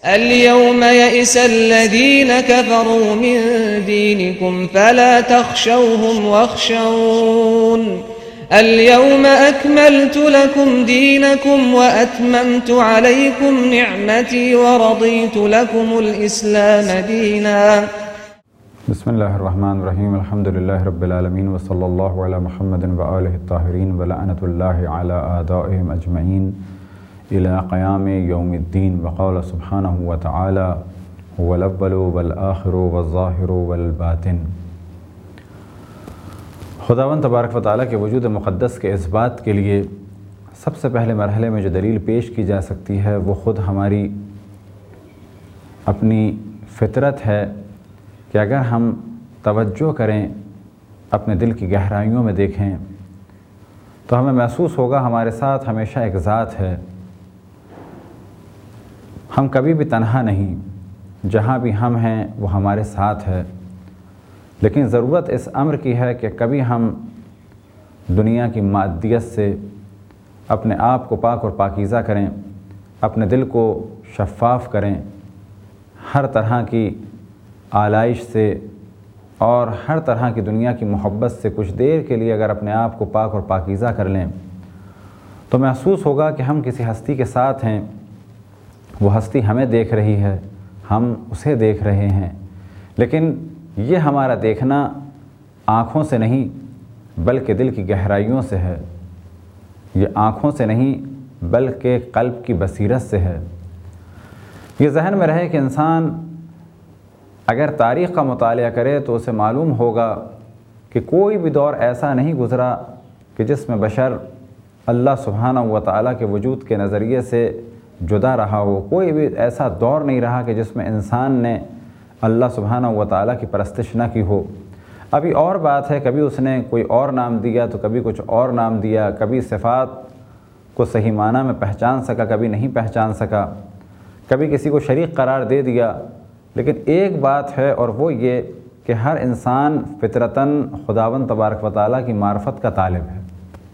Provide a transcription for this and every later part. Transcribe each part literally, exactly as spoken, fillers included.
اليوم يئس الذين كفروا من دينكم فلا تخشوهم واخشون اليوم أكملت لكم دينكم وأتممت عليكم نعمتي ورضيت لكم الإسلام دينا. بسم الله الرحمن الرحيم. الحمد لله رب العالمين وصلى الله على محمد وآله الطاهرين ولعنة الله على أعدائهم أجمعين إلى قيام يوم الدين. وقال سبحانه وتعالى هو الأول والآخر والظاهر والباطن. خداوند تبارک و تعالیٰ کے وجود مقدس کے اس بات کے لیے سب سے پہلے مرحلے میں جو دلیل پیش کی جا سکتی ہے وہ خود ہماری اپنی فطرت ہے کہ اگر ہم توجہ کریں، اپنے دل کی گہرائیوں میں دیکھیں تو ہمیں محسوس ہوگا ہمارے ساتھ ہمیشہ ایک ذات ہے. ہم کبھی بھی تنہا نہیں، جہاں بھی ہم ہیں وہ ہمارے ساتھ ہے. لیکن ضرورت اس امر کی ہے کہ کبھی ہم دنیا کی مادیت سے اپنے آپ کو پاک اور پاکیزہ کریں، اپنے دل کو شفاف کریں، ہر طرح کی آلائش سے اور ہر طرح کی دنیا کی محبت سے کچھ دیر کے لیے اگر اپنے آپ کو پاک اور پاکیزہ کر لیں تو محسوس ہوگا کہ ہم کسی ہستی کے ساتھ ہیں. وہ ہستی ہمیں دیکھ رہی ہے، ہم اسے دیکھ رہے ہیں، لیکن یہ ہمارا دیکھنا آنکھوں سے نہیں بلکہ دل کی گہرائیوں سے ہے. یہ آنکھوں سے نہیں بلکہ قلب کی بصیرت سے ہے. یہ ذہن میں رہے کہ انسان اگر تاریخ کا مطالعہ کرے تو اسے معلوم ہوگا کہ کوئی بھی دور ایسا نہیں گزرا کہ جس میں بشر اللہ سبحانہ و تعالیٰ کے وجود کے نظریے سے جدا رہا ہو. کوئی بھی ایسا دور نہیں رہا کہ جس میں انسان نے اللہ سبحانہ و تعالیٰ کی پرستش نہ کی ہو. ابھی اور بات ہے، کبھی اس نے کوئی اور نام دیا تو کبھی کچھ اور نام دیا، کبھی صفات کو صحیح معنی میں پہچان سکا، کبھی نہیں پہچان سکا، کبھی کسی کو شریک قرار دے دیا. لیکن ایک بات ہے اور وہ یہ کہ ہر انسان فطرتاً خداوند تبارک و تعالیٰ کی معرفت کا طالب ہے.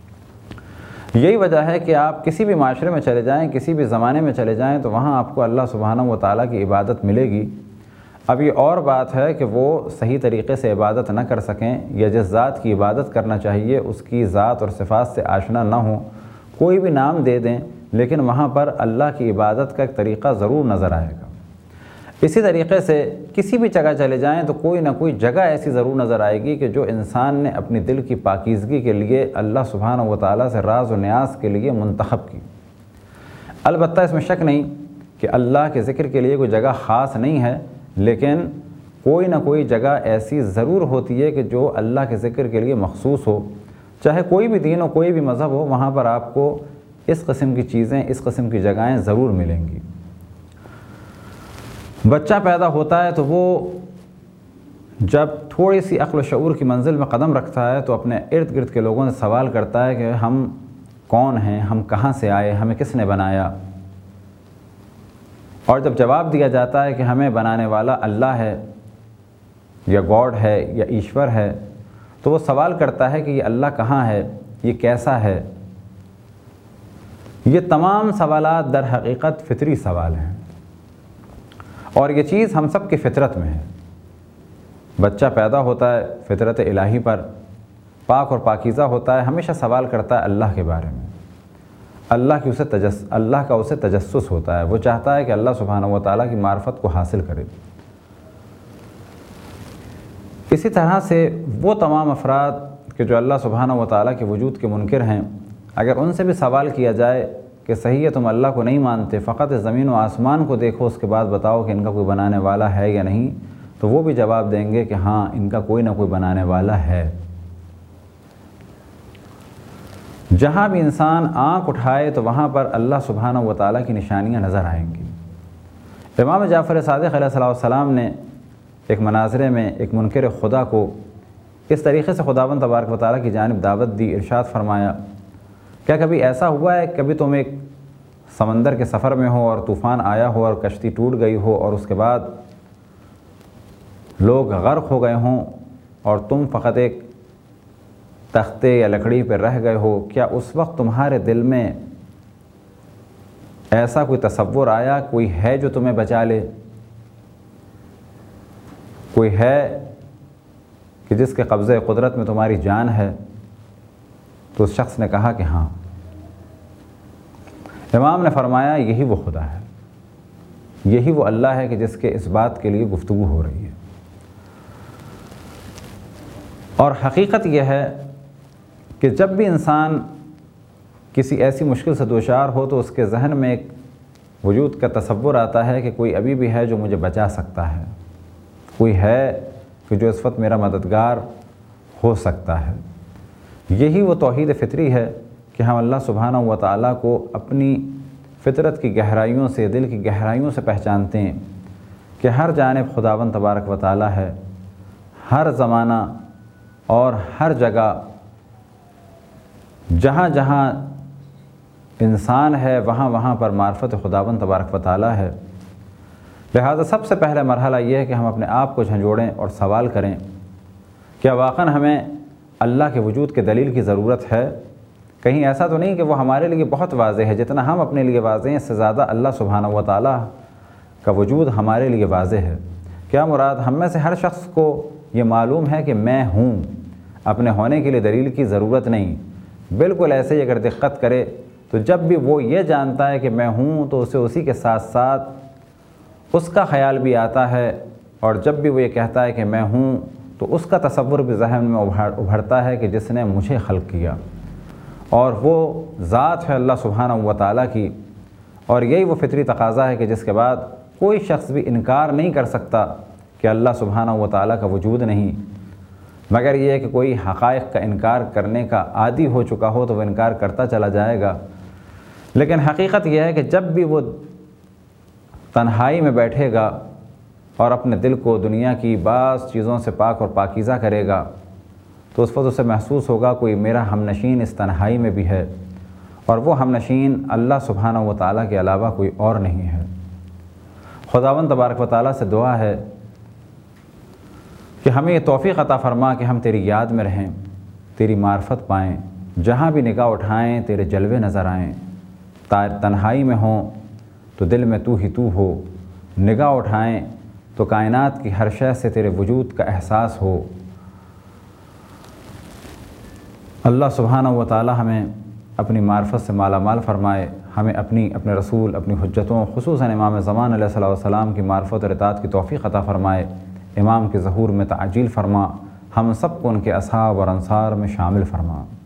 یہی وجہ ہے کہ آپ کسی بھی معاشرے میں چلے جائیں، کسی بھی زمانے میں چلے جائیں تو وہاں آپ کو اللہ سبحانہ و تعالیٰ کی عبادت ملے گی. اب یہ اور بات ہے کہ وہ صحیح طریقے سے عبادت نہ کر سکیں یا جس ذات کی عبادت کرنا چاہیے اس کی ذات اور صفات سے آشنا نہ ہوں، کوئی بھی نام دے دیں لیکن وہاں پر اللہ کی عبادت کا ایک طریقہ ضرور نظر آئے گا. اسی طریقے سے کسی بھی جگہ چلے جائیں تو کوئی نہ کوئی جگہ ایسی ضرور نظر آئے گی کہ جو انسان نے اپنی دل کی پاکیزگی کے لیے اللہ سبحانہ و تعالیٰ سے راز و نیاز کے لیے منتخب کی. البتہ اس میں شک نہیں کہ اللہ کے ذکر کے لیے کوئی جگہ خاص نہیں ہے، لیکن کوئی نہ کوئی جگہ ایسی ضرور ہوتی ہے کہ جو اللہ کے ذکر کے لیے مخصوص ہو. چاہے کوئی بھی دین ہو، کوئی بھی مذہب ہو، وہاں پر آپ کو اس قسم کی چیزیں، اس قسم کی جگہیں ضرور ملیں گی. بچہ پیدا ہوتا ہے تو وہ جب تھوڑی سی عقل و شعور کی منزل میں قدم رکھتا ہے تو اپنے ارد گرد کے لوگوں سے سوال کرتا ہے کہ ہم کون ہیں، ہم کہاں سے آئے، ہمیں کس نے بنایا. اور جب جواب دیا جاتا ہے کہ ہمیں بنانے والا اللہ ہے یا گاڈ ہے یا ایشور ہے تو وہ سوال کرتا ہے کہ یہ اللہ کہاں ہے، یہ کیسا ہے. یہ تمام سوالات در حقیقت فطری سوال ہیں اور یہ چیز ہم سب کی فطرت میں ہے. بچہ پیدا ہوتا ہے فطرت الہی پر، پاک اور پاکیزہ ہوتا ہے، ہمیشہ سوال کرتا ہے اللہ کے بارے میں. اللہ کی اسے تجس اللہ کا اسے تجسس ہوتا ہے، وہ چاہتا ہے کہ اللہ سبحانہ و تعالیٰ کی معرفت کو حاصل کرے. اسی طرح سے وہ تمام افراد کہ جو اللہ سبحانہ و تعالیٰ کے وجود کے منکر ہیں، اگر ان سے بھی سوال کیا جائے کہ صحیح ہے تم اللہ کو نہیں مانتے، فقط زمین و آسمان کو دیکھو اس کے بعد بتاؤ کہ ان کا کوئی بنانے والا ہے یا نہیں، تو وہ بھی جواب دیں گے کہ ہاں ان کا کوئی نہ کوئی بنانے والا ہے. جہاں بھی انسان آنکھ اٹھائے تو وہاں پر اللہ سبحانہ و تعالیٰ کی نشانیاں نظر آئیں گی. امام جعفر صادق علیہ السلام نے ایک مناظرے میں ایک منکر خدا کو اس طریقے سے خداوند تبارک و تعالیٰ کی جانب دعوت دی. ارشاد فرمایا، کیا کبھی ایسا ہوا ہے کبھی تم ایک سمندر کے سفر میں ہو اور طوفان آیا ہو اور کشتی ٹوٹ گئی ہو اور اس کے بعد لوگ غرق ہو گئے ہوں اور تم فقط ایک تختے یا لکڑی پر رہ گئے ہو، کیا اس وقت تمہارے دل میں ایسا کوئی تصور آیا کوئی ہے جو تمہیں بچا لے؟ کوئی ہے کہ جس کے قبضہ قدرت میں تمہاری جان ہے؟ تو اس شخص نے کہا کہ ہاں۔ امام نے فرمایا یہی وہ خدا ہے، یہی وہ اللہ ہے کہ جس کے اس بات کے لیے گفتگو ہو رہی ہے۔ اور حقیقت یہ ہے کہ جب بھی انسان کسی ایسی مشکل سے دوچار ہو تو اس کے ذہن میں ایک وجود کا تصور آتا ہے کہ کوئی ابھی بھی ہے جو مجھے بچا سکتا ہے، کوئی ہے کہ جو اس وقت میرا مددگار ہو سکتا ہے۔ یہی وہ توحید فطری ہے کہ ہم اللہ سبحانہ و تعالیٰ کو اپنی فطرت کی گہرائیوں سے، دل کی گہرائیوں سے پہچانتے ہیں کہ ہر جانب خداوند تبارک و تعالیٰ ہے، ہر زمانہ اور ہر جگہ جہاں جہاں انسان ہے وہاں وہاں پر معرفت خداوند تبارک و تعالیٰ ہے۔ لہذا سب سے پہلا مرحلہ یہ ہے کہ ہم اپنے آپ کو جھنجھوڑیں اور سوال کریں کیا واقعاً ہمیں اللہ کے وجود کے دلیل کی ضرورت ہے؟ کہیں ایسا تو نہیں کہ وہ ہمارے لیے بہت واضح ہے، جتنا ہم اپنے لیے واضح ہیں اس سے زیادہ اللہ سبحانہ و تعالیٰ کا وجود ہمارے لیے واضح ہے۔ کیا مراد ہم میں سے ہر شخص کو یہ معلوم ہے کہ میں ہوں، اپنے ہونے کے لیے دلیل کی ضرورت نہیں؟ بالکل ایسے ہی اگر دقت کرے تو جب بھی وہ یہ جانتا ہے کہ میں ہوں تو اسے اسی کے ساتھ ساتھ اس کا خیال بھی آتا ہے، اور جب بھی وہ یہ کہتا ہے کہ میں ہوں تو اس کا تصور بھی ذہن میں ابھرتا ہے کہ جس نے مجھے خلق کیا، اور وہ ذات ہے اللہ سبحانہ و تعالیٰ کی۔ اور یہی وہ فطری تقاضا ہے کہ جس کے بعد کوئی شخص بھی انکار نہیں کر سکتا کہ اللہ سبحانہ و تعالیٰ کا وجود نہیں، مگر یہ ہے کہ کوئی حقائق کا انکار کرنے کا عادی ہو چکا ہو تو وہ انکار کرتا چلا جائے گا۔ لیکن حقیقت یہ ہے کہ جب بھی وہ تنہائی میں بیٹھے گا اور اپنے دل کو دنیا کی بعض چیزوں سے پاک اور پاکیزہ کرے گا تو اس وقت اسے محسوس ہوگا کوئی میرا ہم نشین اس تنہائی میں بھی ہے، اور وہ ہم نشین اللہ سبحانہ و تعالیٰ کے علاوہ کوئی اور نہیں ہے۔ خداوند تبارک و تعالیٰ سے دعا ہے کہ ہمیں یہ توفیق عطا فرما کہ ہم تیری یاد میں رہیں، تیری معرفت پائیں، جہاں بھی نگاہ اٹھائیں تیرے جلوے نظر آئیں، تنہائی میں ہوں تو دل میں تو ہی تو ہو، نگاہ اٹھائیں تو کائنات کی ہر شے سے تیرے وجود کا احساس ہو۔ اللہ سبحانہ و تعالی ہمیں اپنی معرفت سے مالا مال فرمائے، ہمیں اپنی اپنے رسول اپنی حجتوں خصوصاً امام زمان علیہ الصلوۃ والسلام کی معرفت اور اطاعت کی توفیق عطا فرمائے، امام کے ظہور میں تعجیل فرما، ہم سب کو ان کے اصحاب اور انصار میں شامل فرما۔